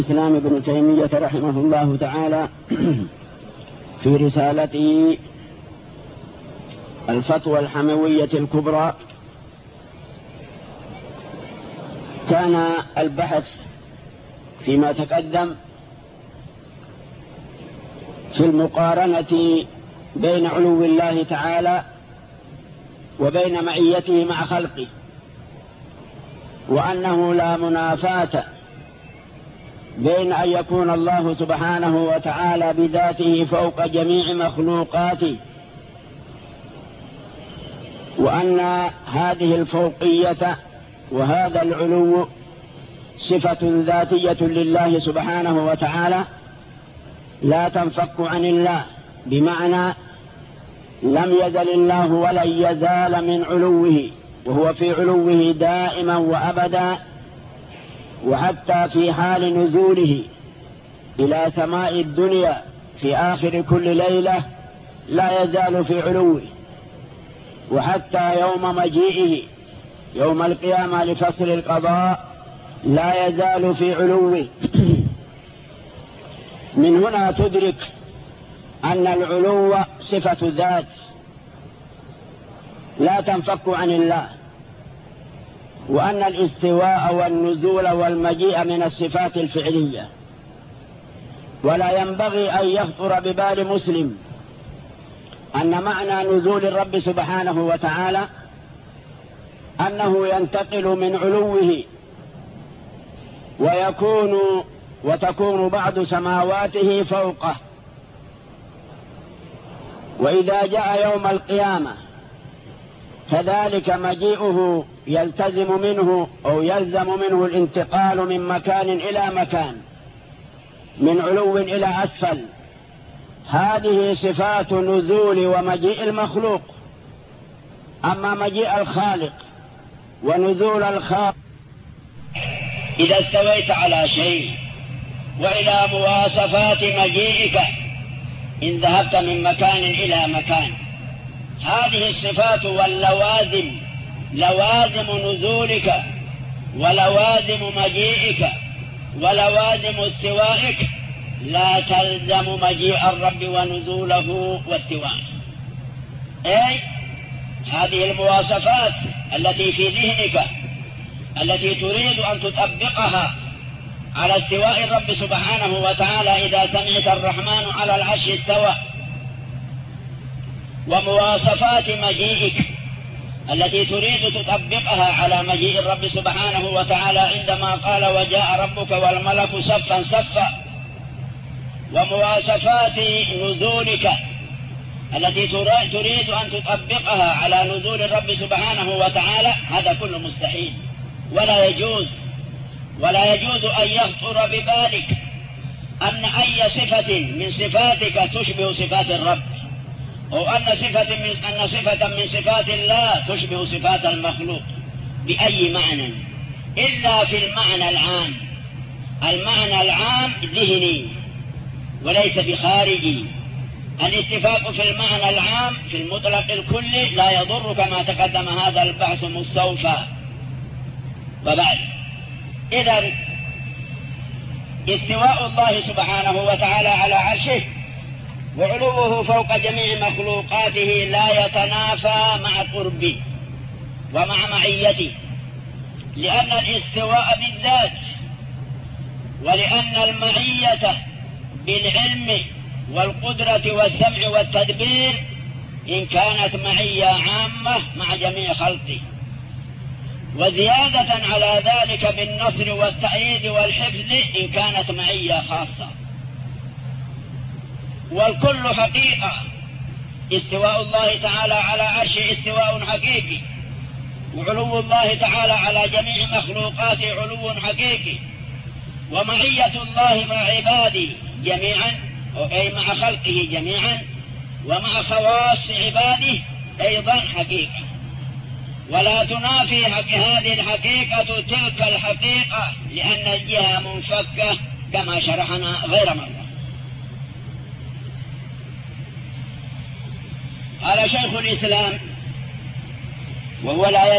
الإسلام ابن تيمية رحمه الله تعالى في رسالته الفتوى الحموية الكبرى كان البحث فيما تقدم في المقارنة بين علو الله تعالى وبين معيته مع خلقه، وأنه لا منافاة بين أن يكون الله سبحانه وتعالى بذاته فوق جميع مخلوقاته، وأن هذه الفوقية وهذا العلو صفة ذاتية لله سبحانه وتعالى لا تنفك عن الله، بمعنى لم يزل الله ولن يزال من علوه، وهو في علوه دائما وأبدا، وحتى في حال نزوله إلى سماء الدنيا في آخر كل ليلة لا يزال في علوه، وحتى يوم مجيئه يوم القيامة لفصل القضاء لا يزال في علوه. من هنا تدرك أن العلو صفة ذات لا تنفك عن الله، وأن الاستواء والنزول والمجيء من الصفات الفعلية، ولا ينبغي أن يخطر ببال مسلم أن معنى نزول الرب سبحانه وتعالى أنه ينتقل من علوه وتكون بعض سماواته فوقه، وإذا جاء يوم القيامة كذلك مجيئه يلتزم منه أو يلزم منه الانتقال من مكان إلى مكان، من علو إلى أسفل. هذه صفات نزول ومجيء المخلوق. أما مجيء الخالق ونزول الخالق، إذا استويت على شيء وإلى مواصفات مجيئك إن ذهبت من مكان إلى مكان، هذه الصفات واللوازم، لوازم نزولك ولوازم مجيئك ولوازم استوائك لا تلزم مجيء الرب ونزوله واستواءه. أي هذه المواصفات التي في ذهنك التي تريد أن تطبقها على استواء الرب سبحانه وتعالى، إذا سمعت الرحمن على العرش استوى، ومواصفات مجيئك التي تريد تطبقها على مجيء الرب سبحانه وتعالى عندما قال وجاء ربك والملك صفا صفا، ومواصفات نزولك التي تريد أن تطبقها على نزول الرب سبحانه وتعالى، هذا كله مستحيل ولا يجوز أن يخطر ببالك أن أي صفة من صفاتك تشبه صفات الرب، أو أن صفة من صفات الله تشبه صفات المخلوق بأي معنى، إلا في المعنى العام. المعنى العام ذهني وليس بخارجي. الاتفاق في المعنى العام في المطلق الكلي لا يضر، كما تقدم هذا البحث مستوفى. وبعد، إذن استواء الله سبحانه وتعالى على عرشه وعلوه فوق جميع مخلوقاته لا يتنافى مع قربه ومع معيته، لأن الاستواء بالذات ولأن المعية بالعلم والقدرة والسمع والتدبير إن كانت معية عامة مع جميع خلقه، وزيادة على ذلك بالنصر والتأييد والحفظ إن كانت معية خاصة. والكل حقيقة. استواء الله تعالى على عرشه استواء حقيقي، وعلو الله تعالى على جميع مخلوقاته علو حقيقي، ومعية الله مع عباده جميعا، أي مع خلقه جميعا، ومع خواص عباده أيضا حقيقة، ولا تنافي هذه الحقيقة تلك الحقيقة، لأن الجهة منفكة كما شرحنا غير مرة. قال شيخ الإسلام وهو لا